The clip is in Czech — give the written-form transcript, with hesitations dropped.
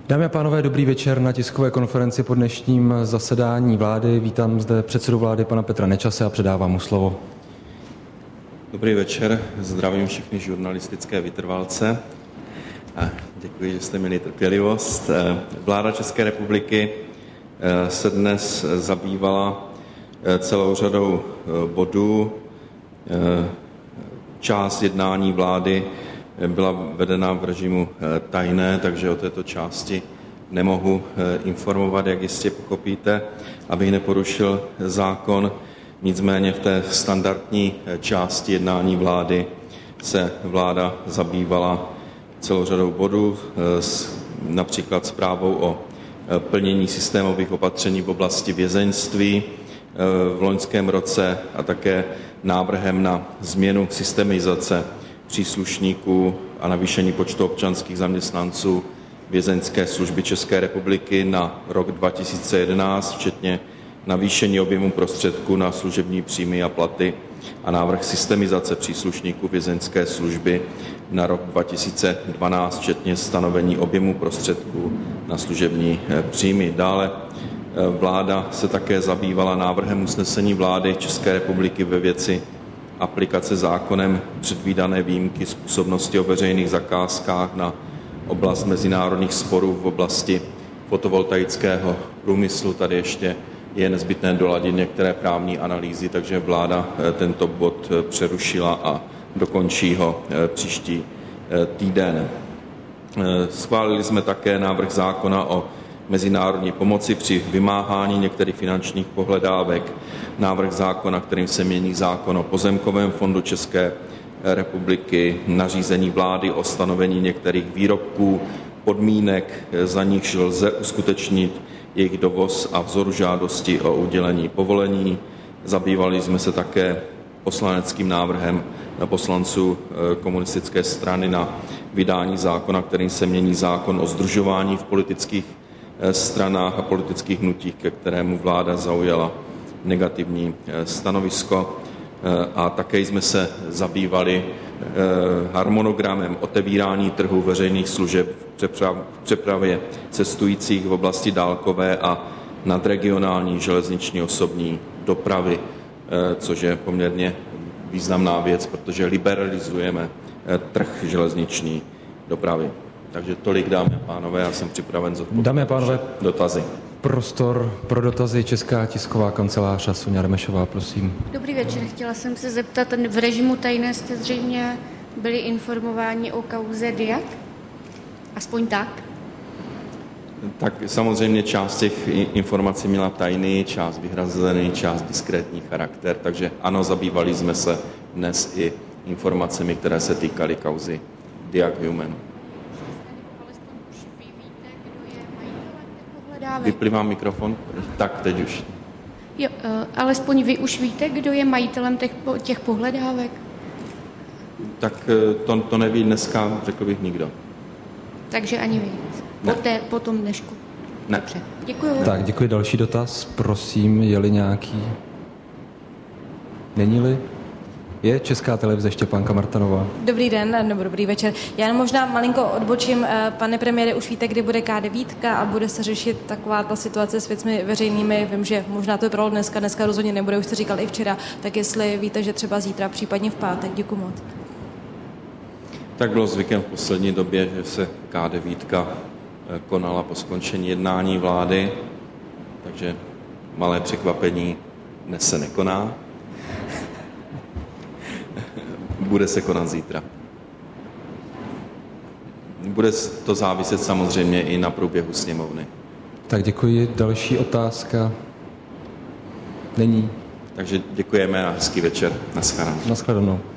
Dámy a pánové, dobrý večer na tiskové konferenci po dnešním zasedání vlády. Vítám zde předsedu vlády pana Petra Nečase a předávám mu slovo. Dobrý večer, zdravím všechny žurnalistické vytrvalce a děkuji, že jste měli trpělivost. Vláda České republiky se dnes zabývala celou řadou bodů. Část jednání vlády byla vedena v režimu tajné, takže o této části nemohu informovat, jak jistě pochopíte, abych neporušil zákon. Nicméně v té standardní části jednání vlády se vláda zabývala celou řadou bodů, například zprávou o plnění systémových opatření v oblasti vězeňství v loňském roce a také návrhem na změnu systemizace příslušníků a navýšení počtu občanských zaměstnanců vězeňské služby České republiky na rok 2011, včetně navýšení objemu prostředků na služební příjmy a platy a návrh systemizace příslušníků vězeňské služby na rok 2012, včetně stanovení objemu prostředků na služební příjmy. Dále vláda se také zabývala návrhem usnesení vlády České republiky ve věci aplikace zákonem předvídané výjimky z působnosti o veřejných zakázkách na oblast mezinárodních sporů v oblasti fotovoltaického průmyslu. Tady ještě je nezbytné doladit některé právní analýzy, takže vláda tento bod přerušila a dokončí ho příští týden. Schválili jsme také návrh zákona o mezinárodní pomoci při vymáhání některých finančních pohledávek, návrh zákona, kterým se mění zákon o Pozemkovém fondu České republiky, nařízení vlády o stanovení některých výrobků, podmínek, za nichž lze uskutečnit jejich dovoz a vzoru žádosti o udělení povolení. Zabývali jsme se také poslaneckým návrhem poslanců komunistické strany na vydání zákona, kterým se mění zákon o sdružování v politických stranách a politických hnutích, ke kterému vláda zaujala negativní stanovisko. A také jsme se zabývali harmonogramem otevírání trhu veřejných služeb v přepravě cestujících v oblasti dálkové a nadregionální železniční osobní dopravy, což je poměrně významná věc, protože liberalizujeme trh železniční dopravy. Takže tolik, dámy a pánové, já jsem připraven zodpovědět dotazy. Prostor pro dotazy, Česká tisková kancelář a Soňa Remešová, prosím. Dobrý večer, chtěla jsem se zeptat, v režimu tajné jste zřejmě byli informováni o kauze Diag? Aspoň tak? Tak samozřejmě část těch informací měla tajný, část vyhrazený, část diskrétní charakter, takže ano, zabývali jsme se dnes i informacemi, které se týkaly kauzy Diag Human. Vyplývá mikrofon? Tak, teď už. Jo, alespoň vy už víte, kdo je majitelem těch pohledávek? Tak to neví dneska, řekl bych, nikdo. Takže ani vy? Po tom dnešku? Ne. Dobře, děkuji. Tak, děkuji. Další dotaz, prosím, je-li nějaký? Není-li? Je Česká televize, Štěpánka Martanová. Dobrý den, nebo dobrý večer. Já možná malinko odbočím. Pane premiére, už víte, kdy bude K9 a bude se řešit taková ta situace s věcmi veřejnými? Vím, že možná to vypadalo dneska rozhodně nebude, už jste říkal i včera. Tak jestli víte, že třeba zítra, případně v pátek. Děkuji moc. Tak bylo zvykem v poslední době, že se K9 konala po skončení jednání vlády, takže malé překvapení dnes se nekoná. Bude se konat zítra. Bude to záviset samozřejmě i na průběhu sněmovny. Tak děkuji. Další otázka? Není. Takže děkujeme a hezký večer. Naschledanou. Naschledanou.